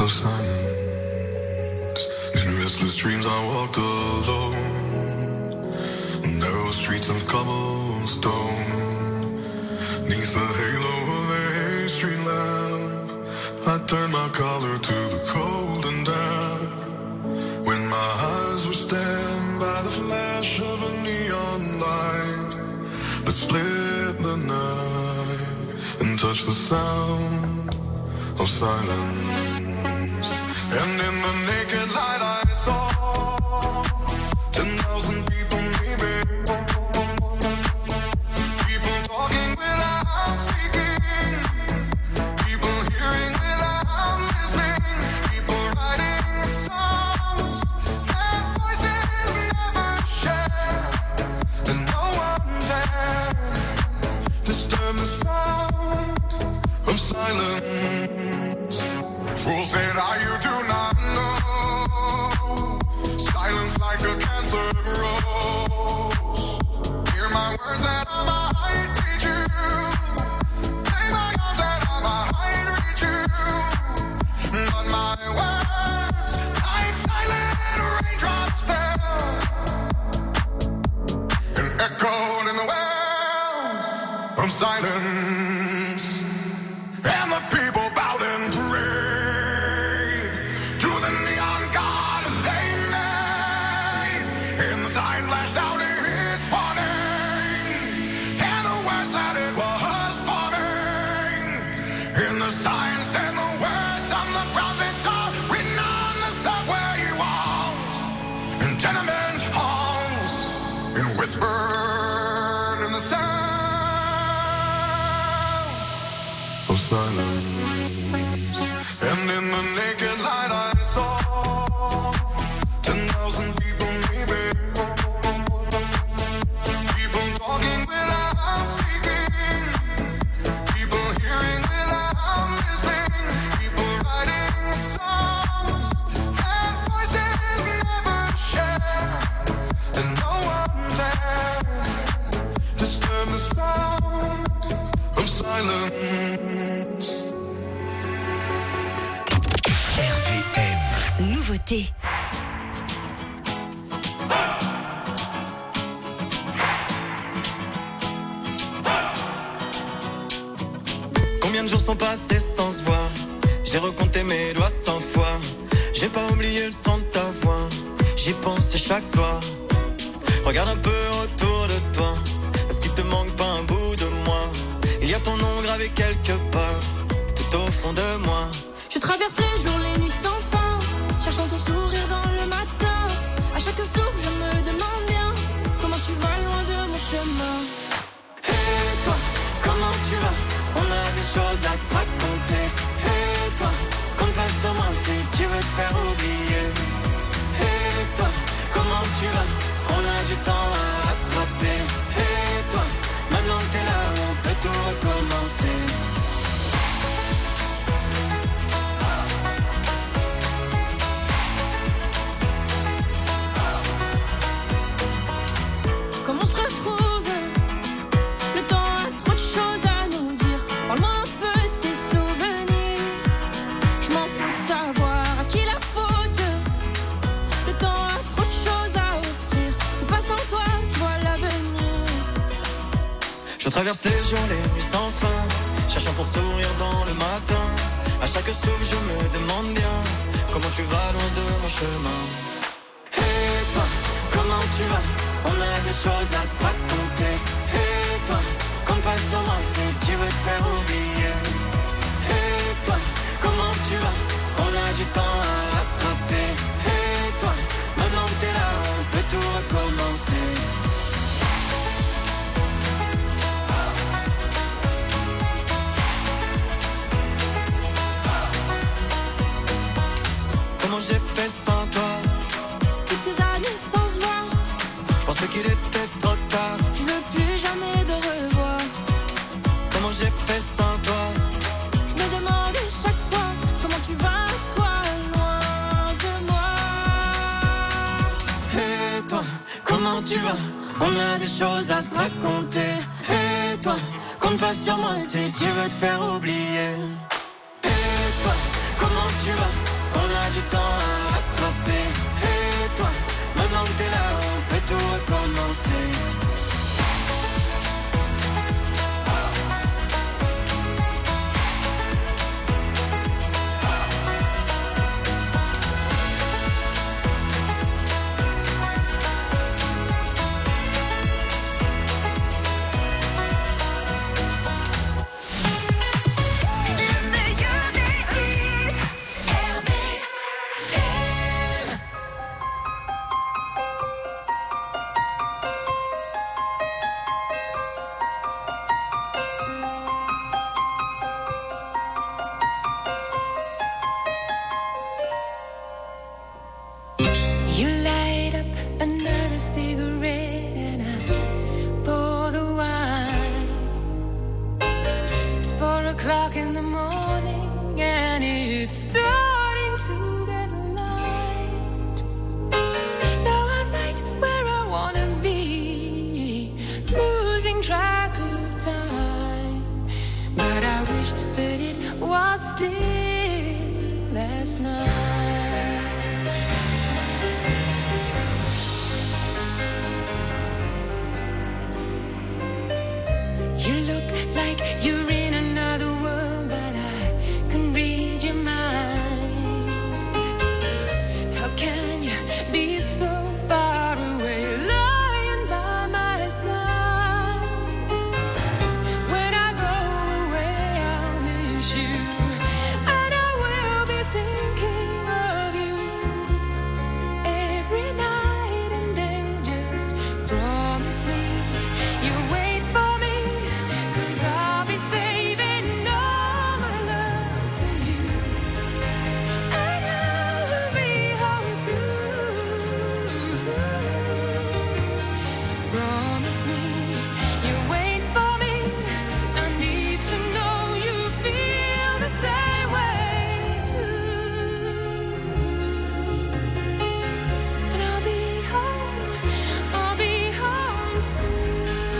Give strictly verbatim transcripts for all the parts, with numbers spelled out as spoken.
of silence. In restless dreams I walked alone, narrow streets of cobblestone. Neath the halo of a street lamp, I turned my collar to the cold and damp. When my eyes were stabbed by the flash of a neon light that split the night and touched the sound of silence. And in the naked light I saw ten thousand people maybe, people talking without speaking, people hearing without listening, people writing songs their voices never share, and no one dared disturb the sound of silence. Fool said I, you do not know, silence like a cancer grows. Hear my words that I might teach you, lay my arms that I might reach you, but my words like silent raindrops fell and echoed in the wells of silence. And the people bowed and prayed to the neon god they made. And the sign flashed out its warning, and the words that it was forming. And the sign said the words of the prophets are written on the subway walls and tenement halls, and whispered in the sound of silence. And in the naked light I saw ten thousand people maybe, people talking without speaking, people hearing without listening, people writing songs their voices never share, and no one dared disturb the sound of silence. R V M. Nouveauté. Combien de jours sont passés sans se voir? J'ai recompté mes doigts cent fois. J'ai pas oublié le son de ta voix. J'y pensais chaque soir. Regarde un peu autour de toi. Est-ce qu'il te manque pas un bout de moi? Il y a ton nom gravé quelque part, tout au fond de moi. Je traverse les jours, les nuits sans fin, cherchant ton sourire dans le matin. À chaque souffle, je me demande bien comment tu vas loin de mon chemin. Et toi, comment tu vas? On a des choses à se raconter. Et toi, compte pas sur moi si tu veux te faire oublier. Et toi, comment tu vas? On a du temps à rattraper. Et toi, maintenant que t'es là, on peut tout recommencer. Comment on se retrouve? Le temps a trop de choses à nous dire. Parle-moi un peu de tes souvenirs. Je m'en fous de savoir à qui la faute. Le temps a trop de choses à offrir. C'est pas sans toi, je vois l'avenir. Je traverse les jours, les nuits sans fin, cherchant ton sourire dans le matin. À chaque souffle, je me demande bien comment tu vas loin de mon chemin. Et toi, comment tu vas? On a des choses à se raconter. Et toi, compte pas sur moi si tu veux te faire oublier. Et toi, comment tu vas? On a du temps à rattraper. Et toi, maintenant que t'es là, on peut tout recommencer. Comment j'ai fait sans toi? Toutes ces années sans se voir, Je pensais qu'il était trop tard. je veux plus jamais de revoir. Comment j'ai fait sans toi? Je me demande chaque fois comment tu vas, toi, loin de moi. Et toi, comment tu vas? On a des choses à se raconter. Et toi, compte pas sur moi si tu veux te faire oublier. Et toi, comment tu vas? You look like you're in another world, but I can read your mind. How can you be so far away, lying by my side? When I go away, I'll miss you, and I will be thinking of you every night and day. Just promise me you'll wait for me, 'cause I'll be saving all my love for you, and I will be home soon. Promise me you'll wait for me. I need to know you feel the same way too. And I'll be home, I'll be home soon.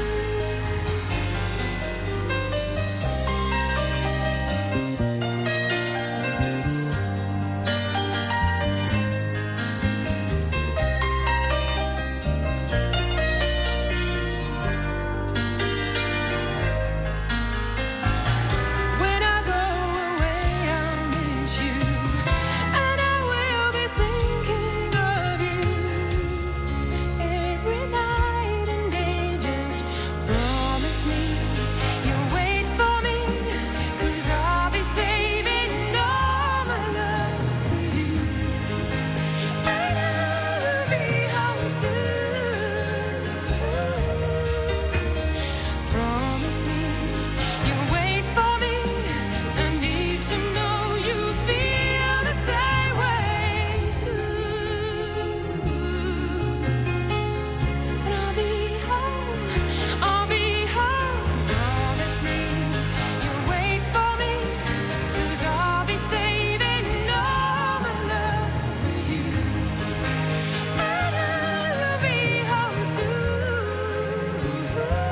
When I go away, I'll miss you, and I will be thinking of you every night and day. Just promise me you'll wait for me, 'cause I'll be saving all my love for you, and I will be home soon. Promise me you'll wait for me. I need to know you feel the same way too. And I'll be home, I'll be home. Promise me you'll wait for me, 'cause I'll be saving all my love for you, and I will be home soon.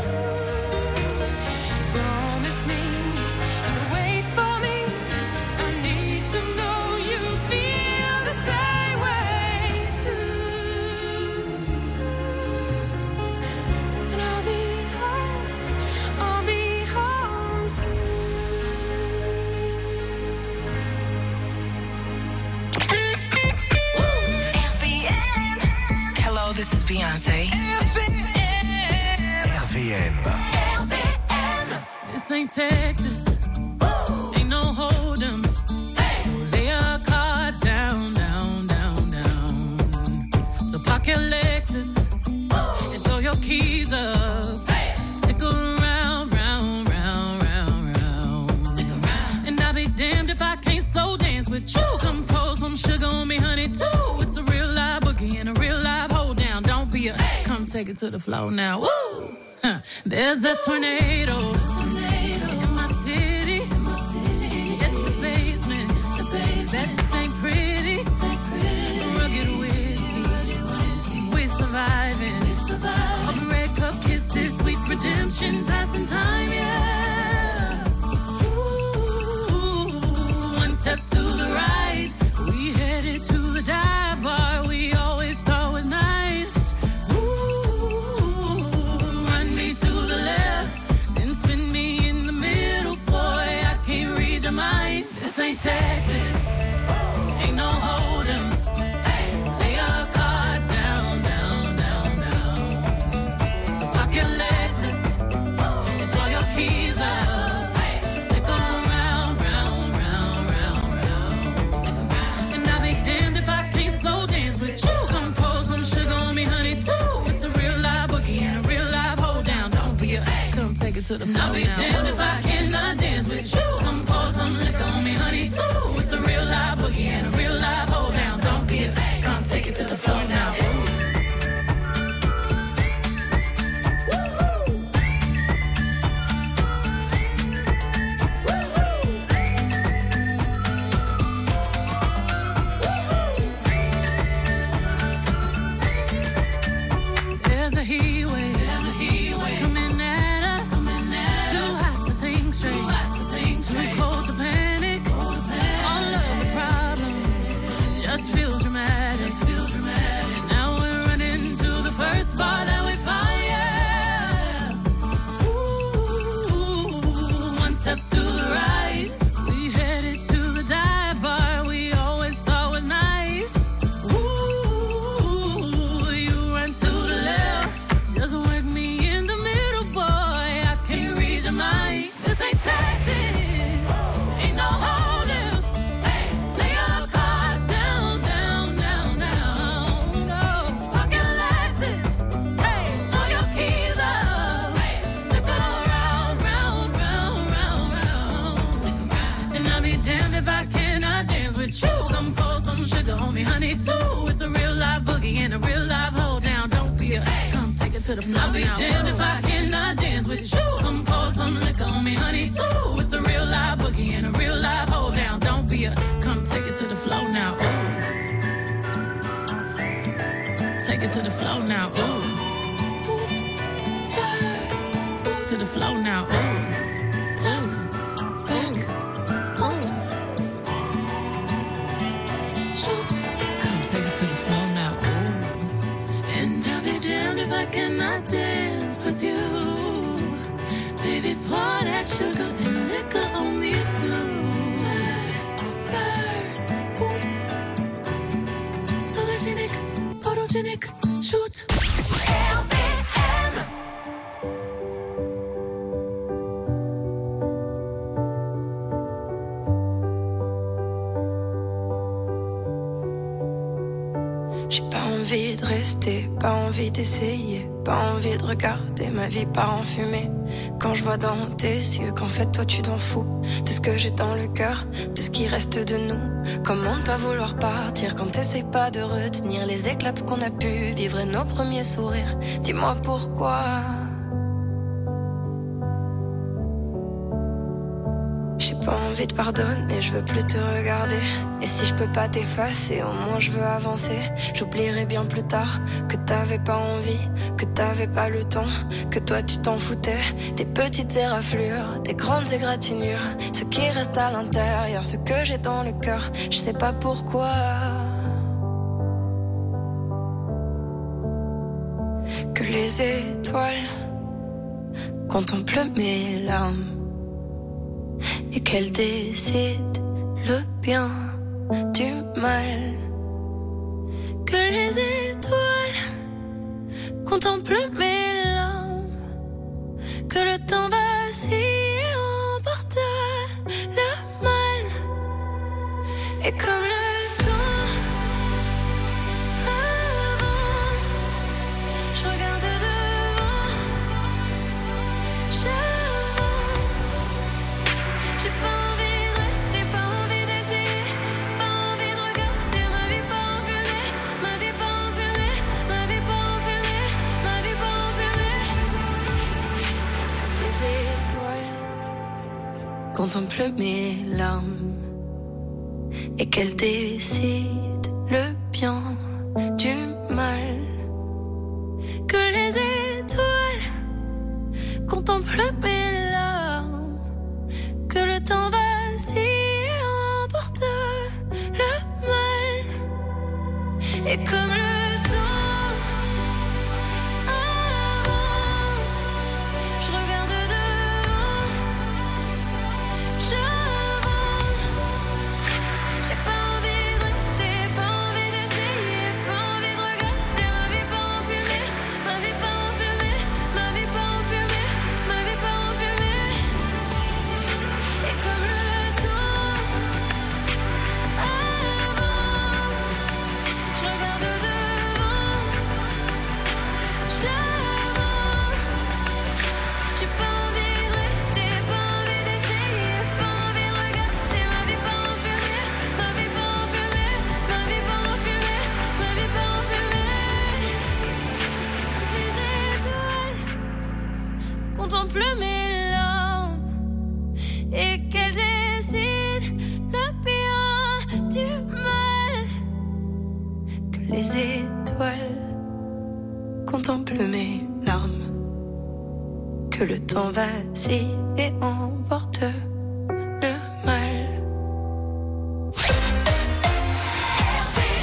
Promise me you'll wait for me. I need to know you feel the same way too. And I'll be home, I'll be home R V M. Hello, this is Beyonce. R V M. This ain't Texas, ain't no hold'em. So lay your cards down, down, down, down. So park your Lexus and throw your keys up. Stick around, round, round, round, round. Stick around. And I'll be damned if I can't slow dance with you. Come pour some sugar on me, honey, too. It's a real live boogie and a real live hold down. Don't be a come take it to the floor now. Woo! Huh. There's a tornado in my city. It's the basement. That ain't pretty. Rugged whiskey. We're surviving. All the red cup kisses, sweet redemption, passing time, yeah. Ooh, one step to the right, we headed to the dive bar we always thought was nice. Ooh, run me to the left, then spin me in the middle, boy, I can't read your mind. This ain't Texas, ain't no hold'em. Lay your cards down, down, down, down. So pop your Lexus and throw your keys up. Stick around, round, round, round, round. And I'll be damned if I can't slow dance with you. Come pour some sugar on me, honey, too. It's a real live boogie and a real live hold down. Don't be a come take it to the floor. And I'll be damned if I cannot dance with you. Come pour some liquor on me, honey, too. It's a real live boogie and a real live hold down. Don't be a come take it to the floor now. There's a heat wave coming at us. Too hot to think straight, too cold to panic. All of the problems This feels dramatic. This feels dramatic. Now we're running to the first bar that we find. Yeah. Ooh, one step to the right. We headed to the dive bar we always thought was nice. Ooh, you run to the left. Just work me in the middle, boy. I can't read your mind. This ain't Texas. Ain't no holding. Hey, lay your cards down, down, down, down. No, pocket Lexus. Hey, throw your keys up. Hey, stick around, round, round, round, round. Stick around. And I'll be damned if I cannot dance with you. Come pour some sugar on me, honey, too. It's a real life boogie and a real life hold down. Don't be a come take it to the floor. I'll be damned if I cannot dance with you. Come pour some liquor on me, honey, too. It's a real life boogie and a real life hold down. Don't be a come take it to the floor now. Ooh. Take it to the floor now. Ooh. Oops, spurs. To the floor now. Ooh. Top, back, oops. Shoot. Come take it to the floor now. Ooh. And I'll be damned if I cannot dance with you. Baby, pour that sugar and liquor on me too. Spurs, spurs, boots. Sologenic, photogenic, shoot. R V M. J'ai pas envie de rester, pas envie d'essayer, pas envie de regarder ma vie part en fumée. Quand je vois dans tes yeux qu'en fait toi tu t'en fous de ce que j'ai dans le cœur, de ce qui reste de nous. Comment ne pas vouloir partir quand t'essayes pas de retenir les éclats de ce qu'on a pu vivre et nos premiers sourires. Dis-moi pourquoi. J'ai pas envie de pardonner, je veux plus te regarder. Et si je peux pas t'effacer, au moins je veux avancer. J'oublierai bien plus tard que t'avais pas envie, que t'avais pas le temps, que toi tu t'en foutais. Des petites éraflures, des grandes égratignures, ce qui reste à l'intérieur, ce que j'ai dans le cœur, je sais pas pourquoi. Que les étoiles contemplent mes larmes et qu'elle décide le bien du mal. Que les étoiles contemplent mes larmes, que le temps vacille et emporte le mal. Et comme le temps avance, je regarde devant, j'avance. J'ai pas envie de rester, pas envie d'essayer, pas envie de regarder ma vie pas en fumée, ma vie pas en fumée, ma vie pas en fumée, ma vie pas en fumée. Comme les étoiles contemplent mes larmes et qu'elles décident le bien du mal. Que les étoiles contemplent mes larmes, que le temps vacille et emporte le mal. Et comme le temps avance, je regarde devant, j'avance. J'ai pas envie de rester, pas envie d'essayer, pas envie de regarder ma vie pas en fumée, ma vie pas en fumée, ma vie pas en fumée, ma vie pas en fumée. Et comme le temps avance, je regarde devant, j'avance. J'ai pas envie de rester, pas envie d'essayer, pas envie de regarder ma vie pas en fumée, ma vie pas en fumée, ma vie pas en fumée, ma vie pas en fumée. Comme les étoiles contemplent mes larmes et qu'elles décident le bien du mal. Que les étoiles contemplent mes larmes, que le temps vacille et emporte le mal. R V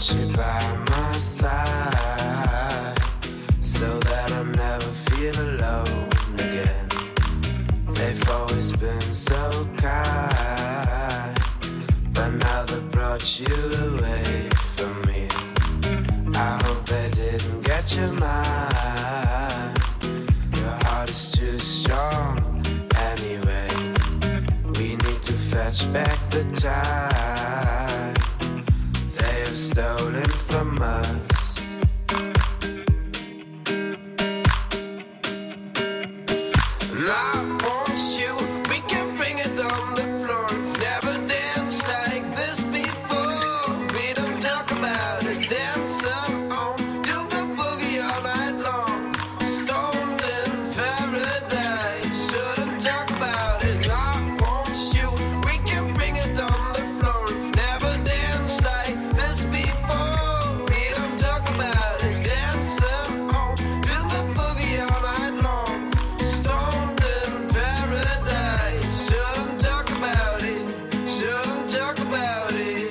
want you by my side, so that I never feel alone again. They've always been so kind, but now they've brought you away from me. I hope they didn't get your mind. Your heart is too strong anyway. We need to fetch back the time they have stolen from us. And I want you, we can bring it on the floor. We've never danced like this before. We don't talk about it, dancing on, do the boogie all night long. Stoned in paradise, shouldn't talk about it. I want you, we can bring it on the floor. We've never danced like this before. We don't talk about it, dancing on, do the boogie all night long. Stoned in paradise, shouldn't talk about it, shouldn't talk about it.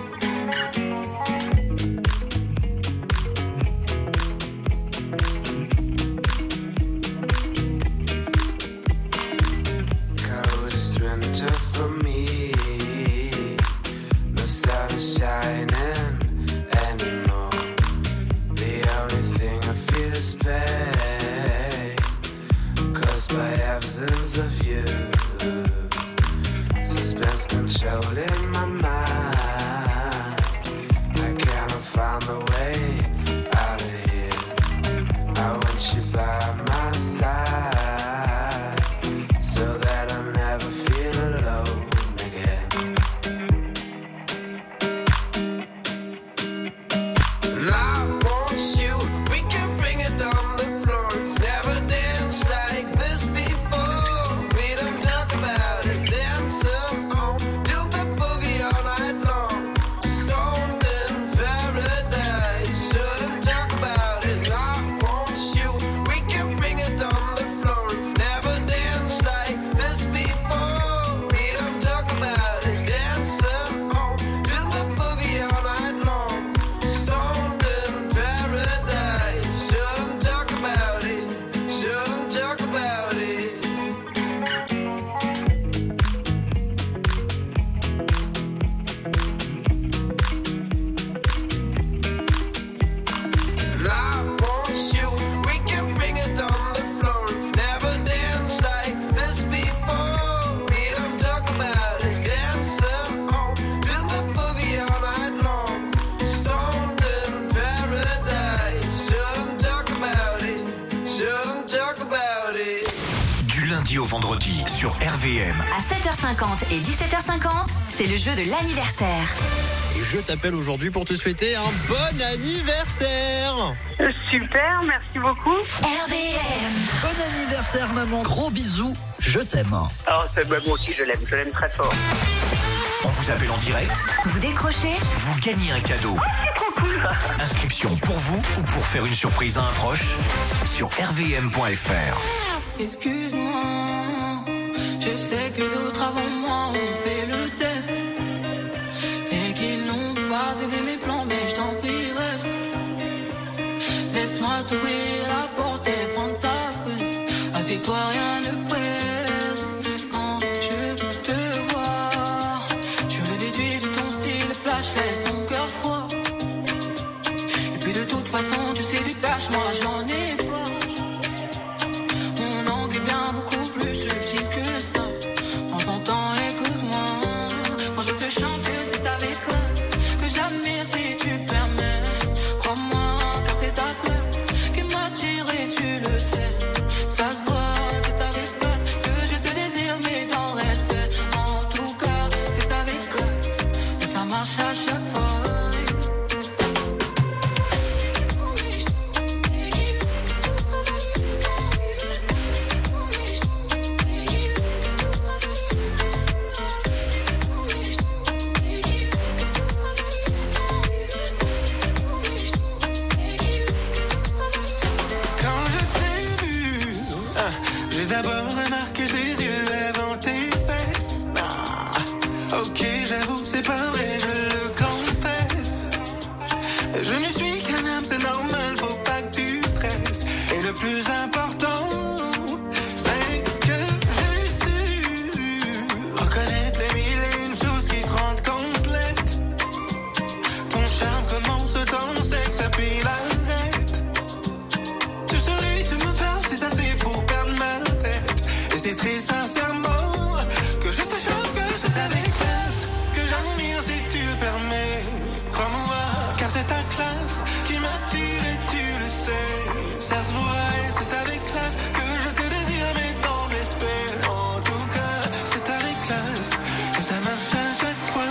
Coldest winter for me, no sun is shining anymore. The only thing I feel is pain, caused by absence of you. Suspense controlling my mind. I cannot find the way out of here. I want you by my side, so that I never feel alone again. And I want you, we can bring it on the floor. We've never danced like this before. We don't talk about it, dancing on, do the boogie all night long. Stoned in paradise, shouldn't talk about it. I want you, we can bring it on the floor. We've never danced like this before. We don't talk about it, dancing on, do the boogie all night long. Stoned in paradise, shouldn't talk about it, shouldn't talk about it. And I want you, we can bring it on the floor. We've never danced like this before. We don't talk about it, dancing on, do the boogie all night long. Stoned in paradise, shouldn't talk about it, shouldn't talk about it. Du lundi au vendredi sur R V M. À sept heures cinquante et dix-sept heures cinquante, c'est le jeu de l'anniversaire. Et je t'appelle aujourd'hui pour te souhaiter un bon anniversaire. Super, merci beaucoup. R V M. Bon anniversaire maman, gros bisous, je t'aime. Oh, c'est- bah, moi aussi je l'aime, je l'aime très fort. On vous appelle en direct, Vous décrochez? vous gagnez un cadeau. C'est trop cool. Inscription pour vous ou pour faire une surprise à un proche sur r v m point f r. Excuse-moi, je sais que d'autres avant moi ont fait le test et qu'ils n'ont pas aidé mes plans, mais je t'en prie reste. Laisse-moi t'ouvrir la porte et prendre ta fesse. Assieds-toi, rien ne presse. Quand je te vois, je le déduis de ton style flash, laisse ton cœur froid. Et puis de toute façon, tu sais du cash, moi j'en ai pas. Mon angle est bien beaucoup plus subtil que ça. Prends ton temps, écoute-moi. Quand je te chante, c'est avec classe que j'admire si tu le permets. Crois-moi, car c'est ta place qui m'attire et tu le sais. Ça se voit, c'est avec plus important, c'est que j'ai su reconnaître les mille et une choses qui te rendent complète. Ton charme commence dans sexe et puis l'arrête. Tu souris, tu me parles, c'est assez pour perdre ma tête. Et c'est très sincèrement que je te choque, que c'est avec classe que j'admire si tu le permets. Crois-moi, car c'est ta classe qui m'attire et tu le sais. Ça se voit et c'est avec classe que je te désire, mais dans le respect. En tout cas, c'est avec classe que ça marche à chaque fois.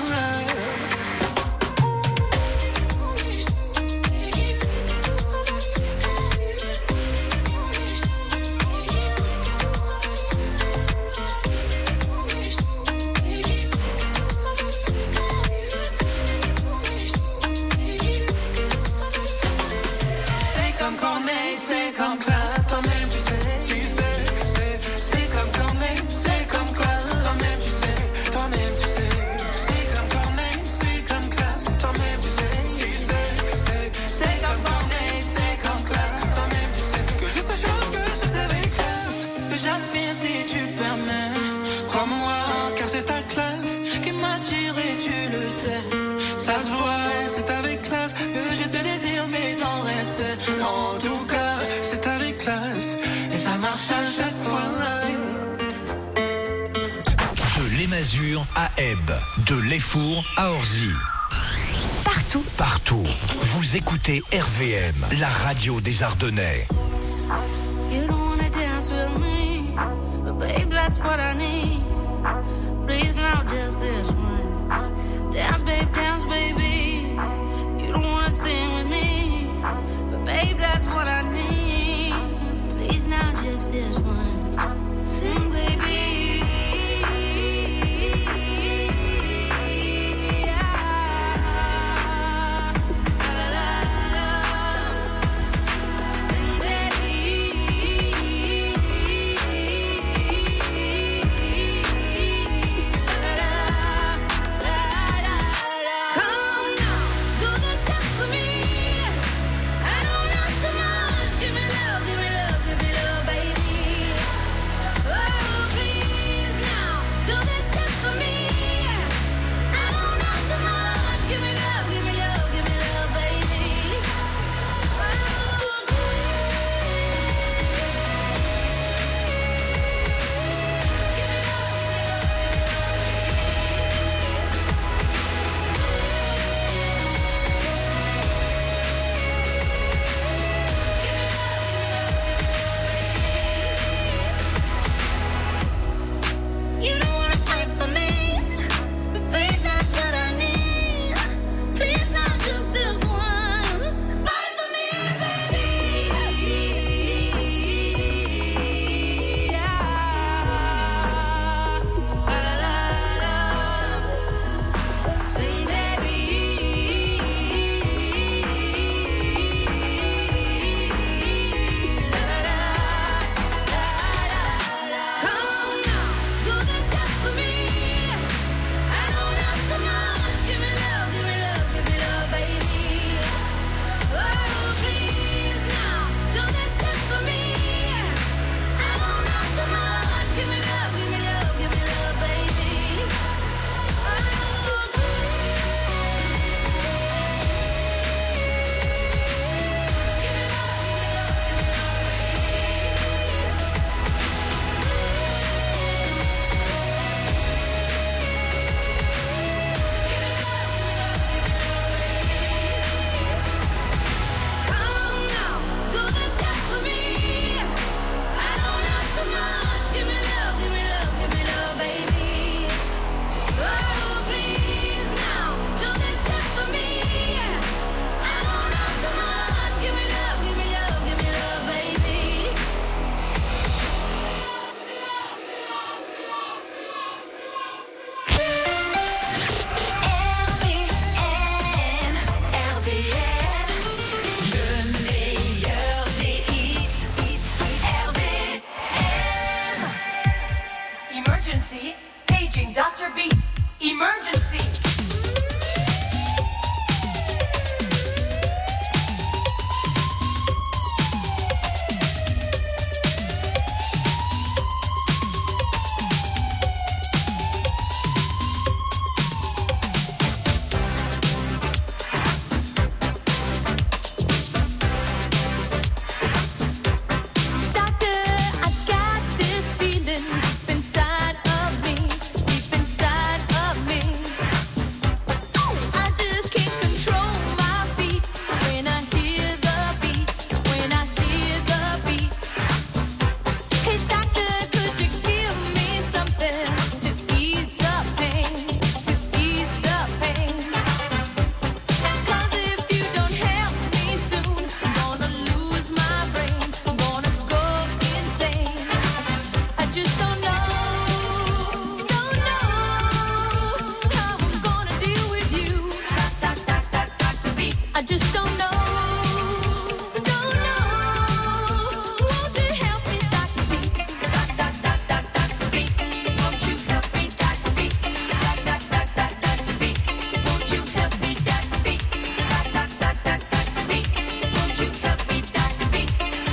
C'est comme Corneille, c'est comme classe, toi-même tu sais, tu sais, tu sais. C'est comme Corneille, c'est comme classe, toi-même tu sais, toi-même tu sais. C'est comme Corneille, c'est comme classe, toi-même tu sais, tu sais, tu sais. C'est comme Corneille, c'est comme classe, toi-même tu sais. Que je te choque, que c'est avec classe que j'admire si tu le permets. Crois-moi, car c'est ta classe qui m'attire et tu le sais. Ça se voit, c'est avec classe que je te désire, mais dans le respect. En tout cas, c'est avec classe et ça marche à chaque fois. De l'Émasure à Ebbe, de l'Effour à Orzy. Partout. Partout. Vous écoutez R V M, la radio des Ardennais. You don't wanna dance with me, but babe, that's what I need. Please now, just this once. Dance, babe, dance, baby. You don't wanna sing with me, but babe, that's what I need. Please now, just this once. Sing, baby. Sing, Come now, do this just for me. I don't ask so much. Give me love, give me love, give me love, baby. Oh. I just don't know. Don't know. Won't you help me, Doctor B? Doc, doc, doc, doc, Doctor B. Won't you help me, Doctor B? Doc, doc, doc, doc, Doctor B. Won't you help me, Doctor B? Doc, doc, doc, doc, Doctor B. Won't you help me, Doctor B?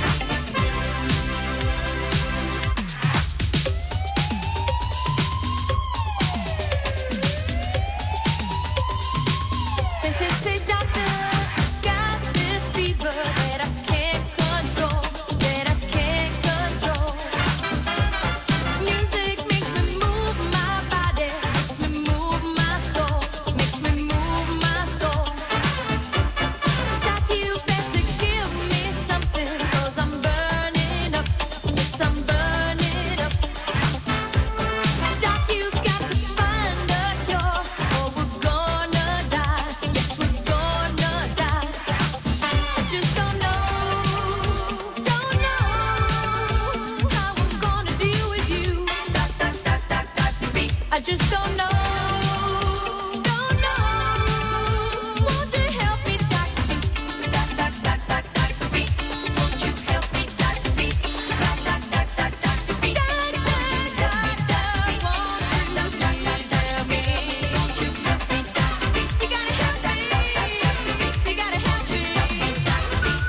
Say, say, say, doctor, got this fever that I can't control, that I can't control. Music makes me move my body, makes me move my soul, makes me move my soul. Doc, you better give me something, 'cause I'm burning up, yes, I'm burning up. Doc, you got to find a cure, or we're gonna die, yes, we're gonna die. I just don't know, don't know how I'm gonna deal with you. Doc, doc, doc, doc, Doctor B. I just don't know, don't know. Won't you help me, Doctor B? Doc, doc, doc, doc, Doctor B. Won't you help me, Doctor B? Doc, doc, doc, doc, Doctor B. Won't you help me, Doctor B? Doc, doc, doc, doc, Doctor B. Won't you help me, Doctor B? You gotta help me, you gotta help me, Doctor B.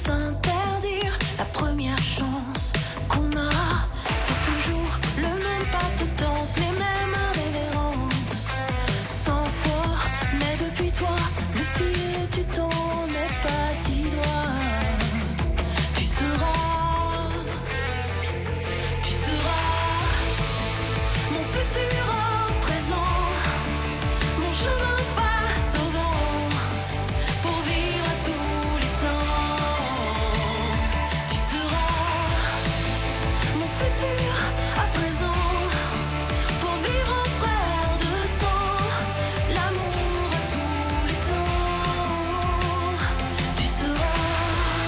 s'interdire la première chance qu'on a. C'est toujours le même pas de danse, les mêmes révérences. Cent fois, mais depuis toi, le fil du temps n'est pas si droit. Tu seras, tu seras mon futur en présent, mon chemin face au vent, pour vivre à tous les temps. Tu seras mon futur à présent, pour vivre en frère de sang, l'amour à tous les temps. Tu seras.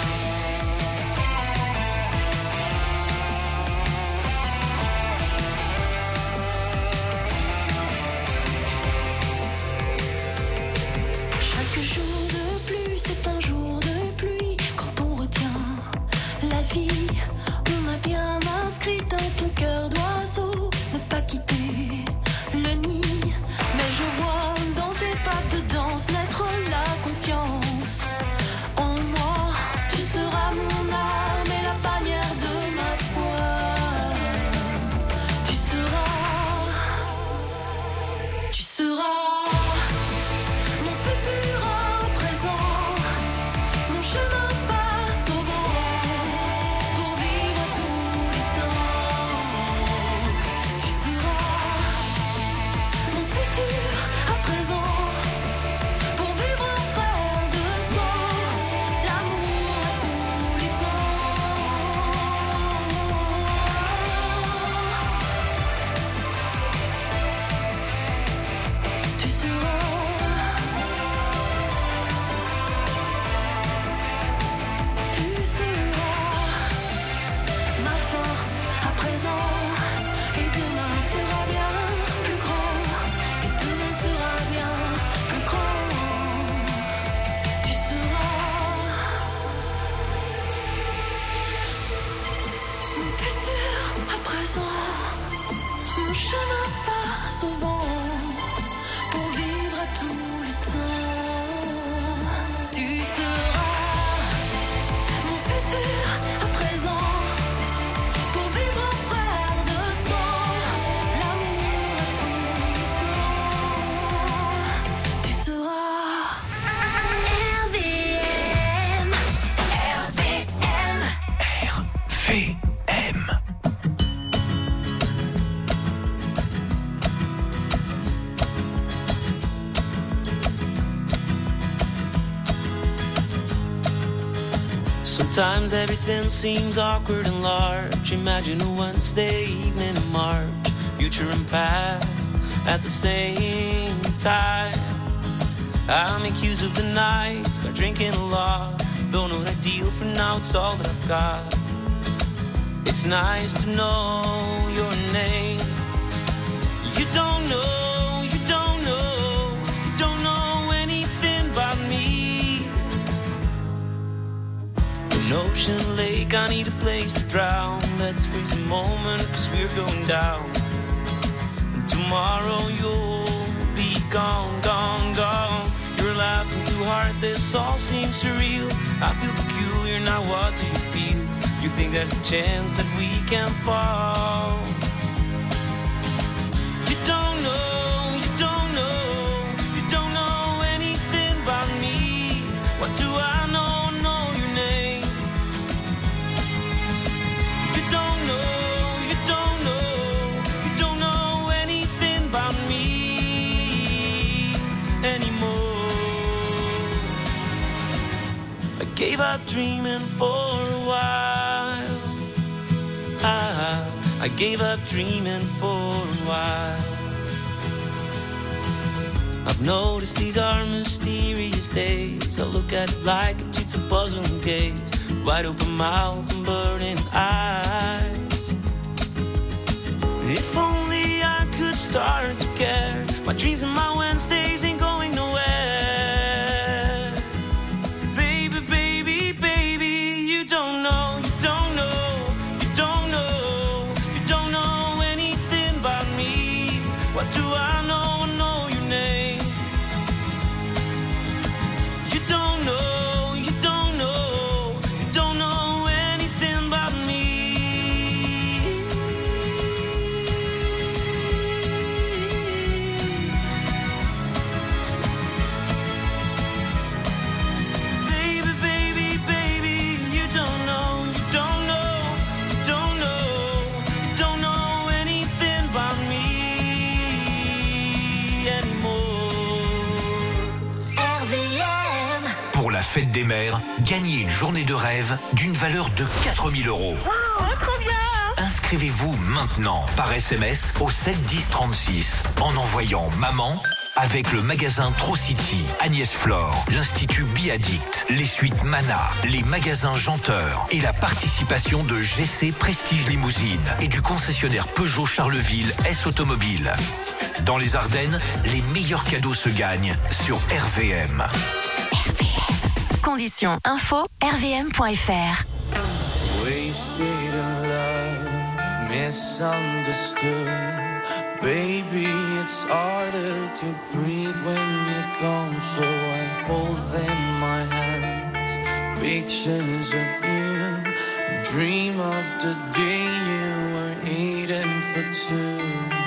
Chaque jour de pluie, c'est un jour de pluie. Quand on retient la vie, on a bien inscrit dans ton cœur d'oiseau ne pas quitter le nid. Mais je vois dans tes pas de danse naître la confiance en moi. Tu seras mon âme et la bannière de ma foi. Tu seras, tu seras mon futur en présent, mon chemin face au vent, pour vivre tous les temps. Tu seras mon futur à présent, pour vivre en frère de sang, l'amour à tous les temps. Tu Tu seras ma force à présent, et demain sera bien plus grand, et demain sera bien plus grand. Tu seras mon futur à présent, mon chemin face au vent, pour vivre à tous les temps. Tu seras mon futur à présent, pour vivre en frère de sang, l'amour à tous les temps. Tu seras R V M, R V M, R V M. Sometimes everything seems awkward and large. Imagine a Wednesday evening in March, future and past at the same time. I make use of the night, start drinking a lot. Though not ideal for now, it's all that I've got. It's nice to know your name. You don't know, you don't know, you don't know anything about me. An ocean lake, I need a place to drown. Let's freeze a moment, cause we're going down. And tomorrow you'll be gone, gone, gone. You're laughing too hard, this all seems surreal. I feel peculiar, now what do you feel? You think there's a chance that we can fall? You don't know, you don't know, you don't know anything about me. What do I know? I know your name. You don't know, you don't know, you don't know anything about me anymore. I gave up dreaming for a while. I, I gave up dreaming for a while. I've noticed these are mysterious days. I look at it like a jigsaw puzzle and gaze. Wide open mouth and burning eyes. If only I could start to care. My dreams and my Wednesdays ain't going nowhere. Baby, baby, baby, you don't know, you don't know, you don't know, you don't know anything about me. What do I know? I know your name. You don't know, you don't know, you fête des mères, gagnez une journée de rêve d'une valeur de quatre mille euros. Oh, trop bien! Inscrivez-vous maintenant par S M S au sept dix trente-six en envoyant maman avec le magasin Trocity, Agnès Flore, l'Institut Biadict, les suites Mana, les magasins Janteur et la participation de G C Prestige Limousine et du concessionnaire Peugeot Charleville S Automobile. Dans les Ardennes, les meilleurs cadeaux se gagnent sur R V M. R V M. Conditions info r v m point f r. Wasted in love, misunderstood. Baby, it's harder to breathe when you're gone. So I hold in my hands pictures of you and dream of the day you were eating for two.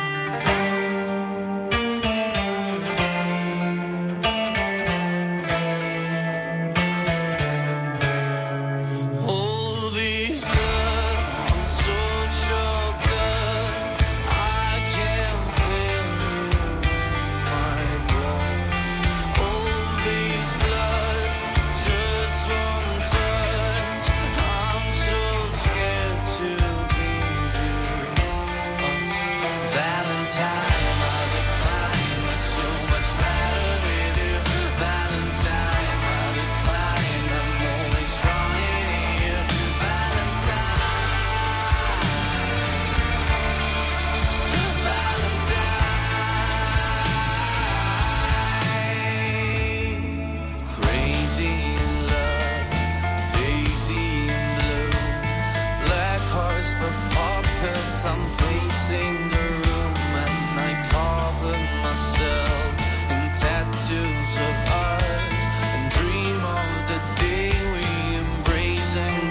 I'm pacing the room and I cover myself in tattoos of ours and dream of the day we embrace and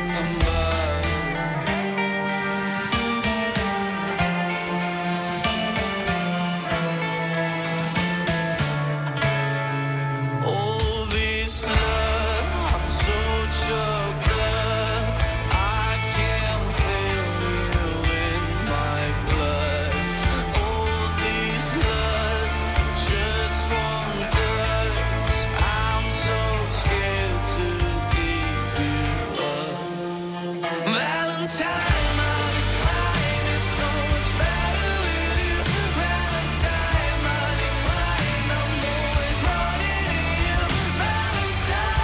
combine. All this love, I'm so choked up, I can't feel you in my blood. All this lust for just one touch, I'm so scared to give you up. Valentine, my decline is so much better with you. Valentine, my decline, I'm always running to you. Valentine,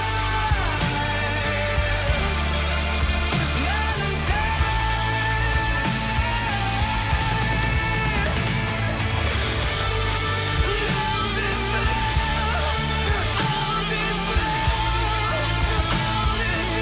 Valentine. All this love, all this love, all this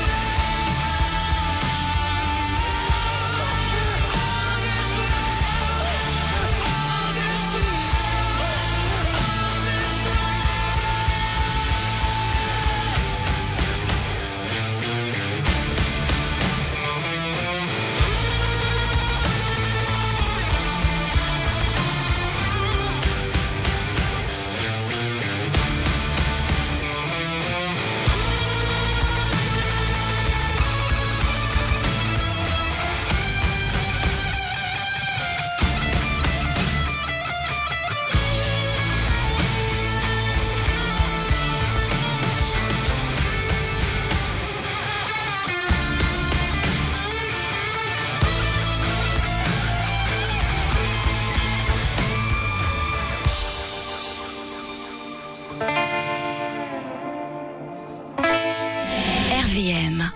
R V M.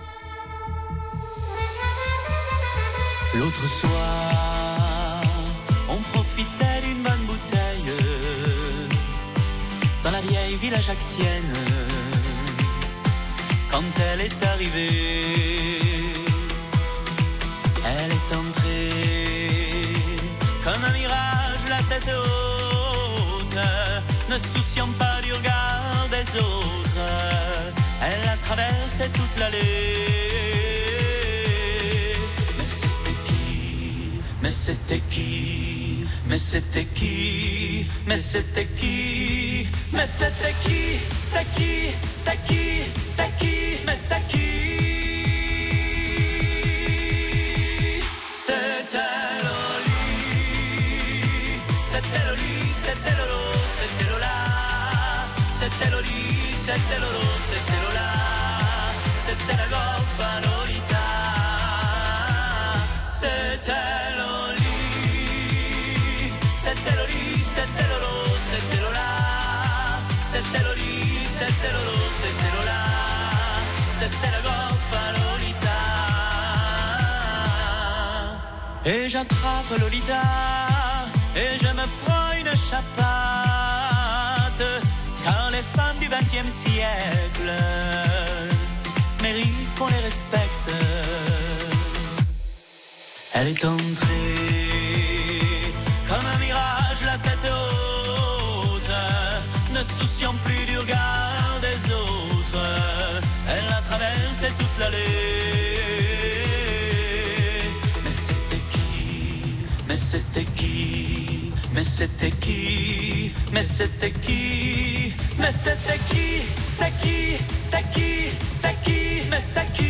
L'autre soir, on profitait d'une bonne bouteille dans la vieille ville ajaxienne. Quand elle est arrivée, elle est entrée comme un mirage, la tête haute, ne se souciant pas du regard des autres. Elle a traversé toute l'allée. Mais c'était qui? Mais c'était qui? Mais c'était qui? Mais c'était qui? Mais c'était qui? C'est qui? C'est qui? C'est qui? Mais c'est qui? C'était Loli. C'était Loli, c'était Lolo, c'était Lola. C'était Loli, c'était Lolo, c'était Lola. c'était Lolo, c'était Lola, c'était la goffa Lolita. Et j'attrape Lolita et je me prends une chapate, car les femmes du vingtième siècle méritent qu'on les respecte. Elle est entrée comme un mirage, la tête haute, ne souciant plus du regard des autres. Elle a traversé toute l'allée. Mais c'était qui? Mais c'était qui? Mais c'était qui? Mais c'était qui? Mais c'était qui? C'est qui? C'est qui? C'est qui? Mais c'est qui?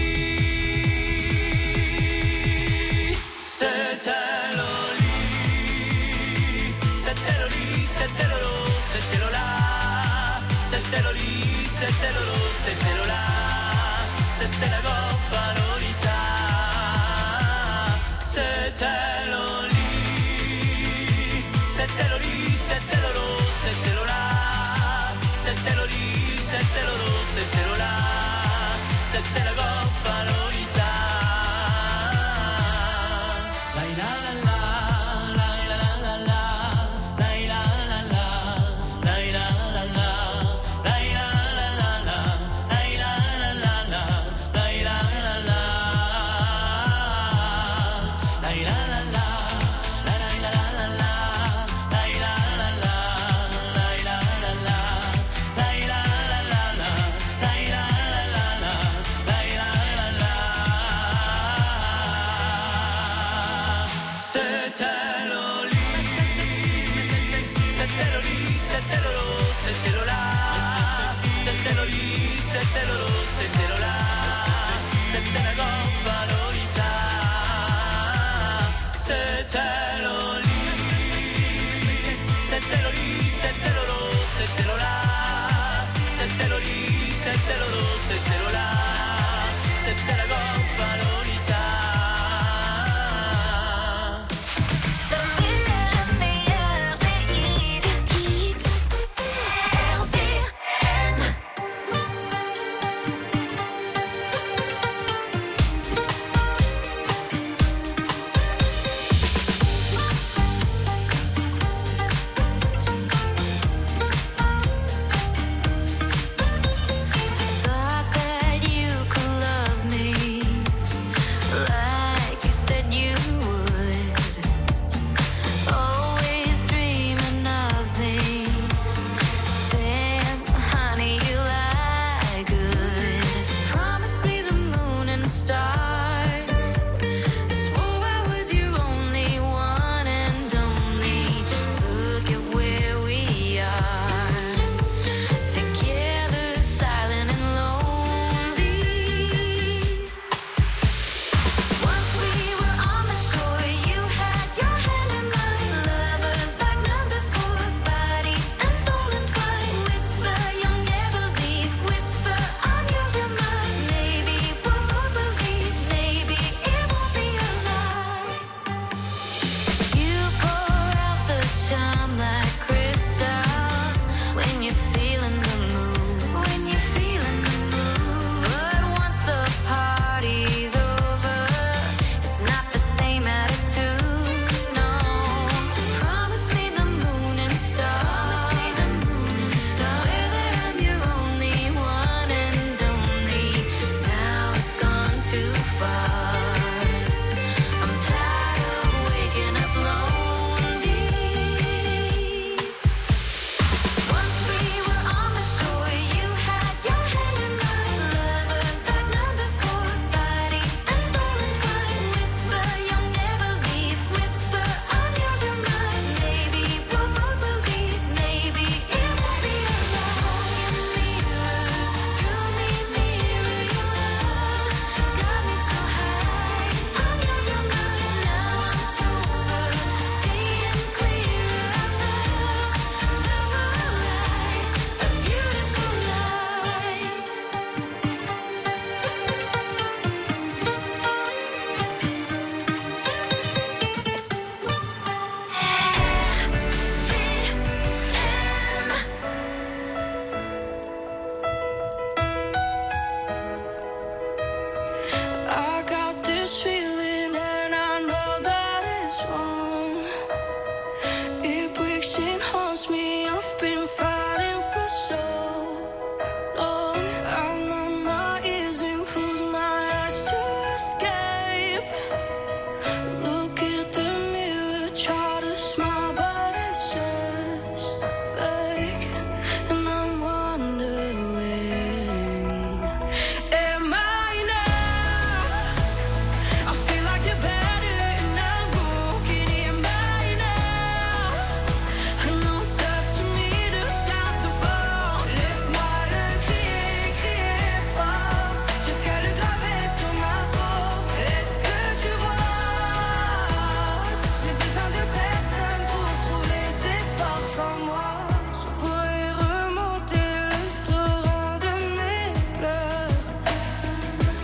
C'était Loli, c'était Loli, c'était Lolo, c'était Lola, c'était Loli, c'était Lolo, c'était Lola, c'était la goffa Lolita. C'était Loli, c'était Loli, c'était Lolo, c'était Lola, c'était Loli, c'était Lolo, c'était Lola, c'était la goffa Lolita. C'était Lolo, c'était Lola, c'était la goffa Lolita. C'était Loli, c'était Loli, c'était Lolo, c'était Lola, c'était Loli, c'était Lolo, c'était Lola, c'était la goffa Lolita. Got me so high.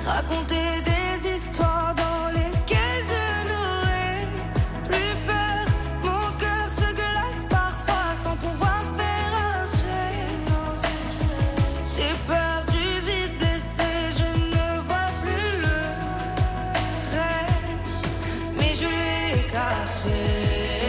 raconter des histoires dans lesquelles je n'aurais plus peur. Mon cœur se glace parfois sans pouvoir faire un geste. J'ai peur du vide blessé, je ne vois plus le reste, mais je l'ai caché.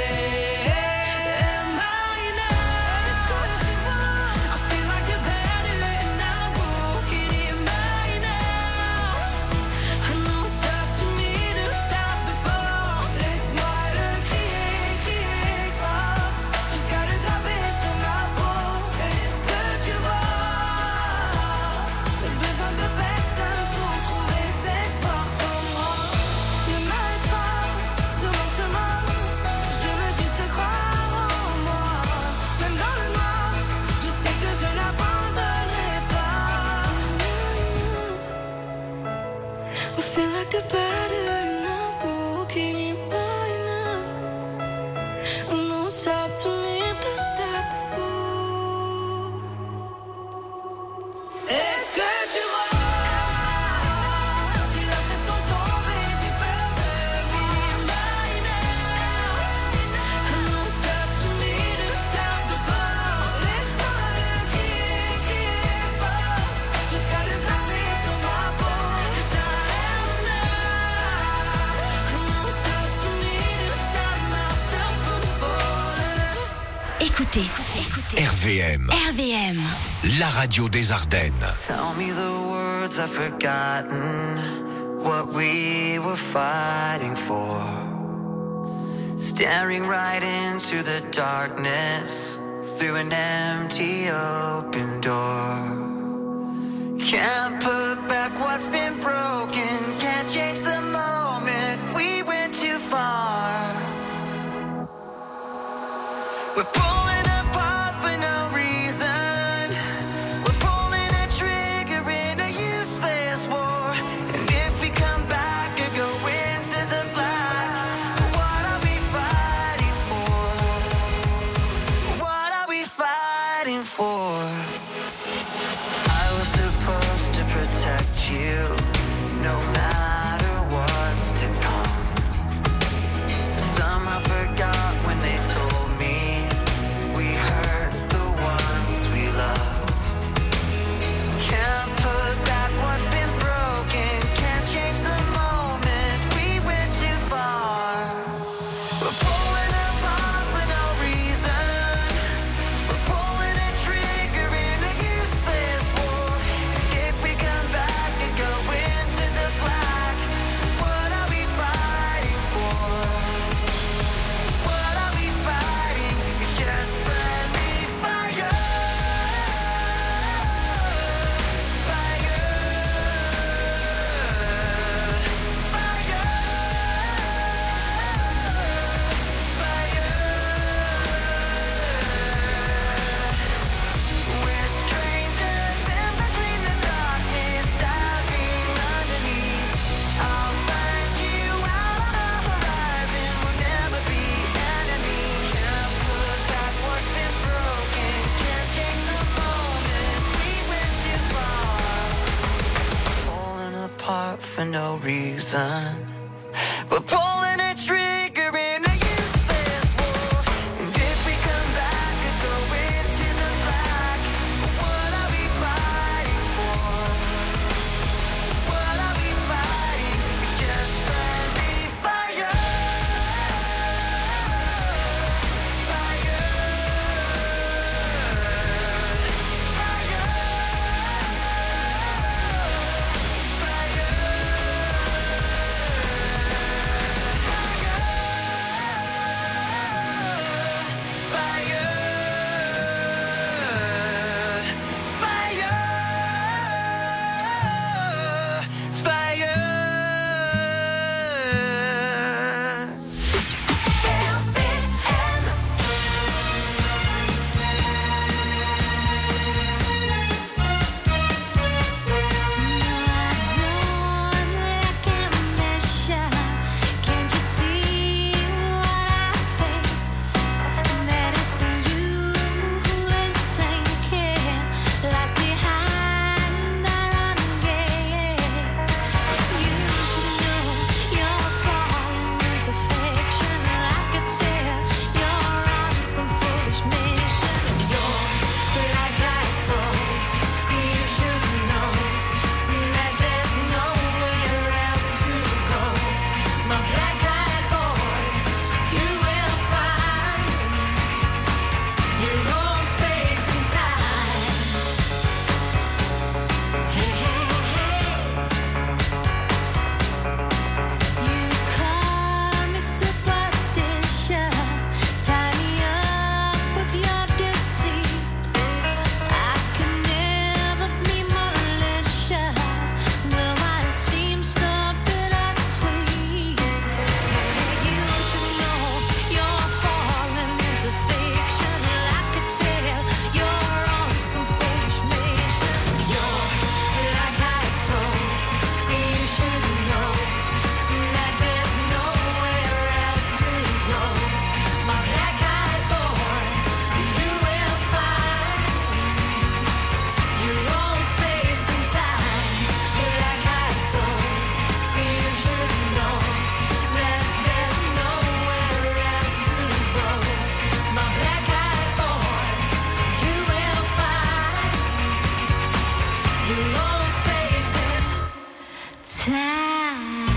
Écoutez, écoutez. R V M. R V M. La radio des Ardennes. Tell me the words I've forgotten, what we were fighting for. Staring right into the darkness, through an empty open door. Can't put back what's been broken, can't change the moment we went too far. We're pulling apart for no reason. We're pulling a trigger in a useless war. And if we come back and go into the black, what are we fighting for? What are we fighting for? I was supposed to protect you, no matter what's to come. Somehow forgot when they told me we hurt the ones we love. Can't put back what's been broken, can't change the moment we went too far. We're pulling apart for no reason. We're pulling a trigger in a useless war. If we come back and go into the black, what are we fighting for? What are we fighting? It's just friendly fire. Fire. Fire. Fire. We're strangers in between the darkness, diving underneath. I'll find you out on the horizon, we'll never be enemies. Can't put back what's been broken, can't change the moment we went too far. Falling apart for no reason. We're pulling a trigger in a useless war. And if we come back and go into the black, what are we fighting for? What are we fighting? It's just friendly fire. Fire. Fire. Fire. high.